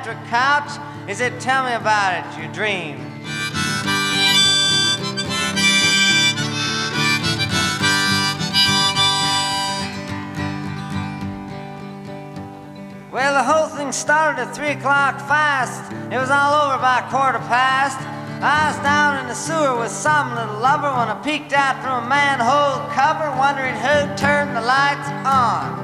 electric couch? He said, tell me about it, your dream. Well, the whole thing started at 3 o'clock fast. It was all over by 1:15. I was down in the sewer with some little lover when I peeked out from a manhole cover, wondering who turned the lights on.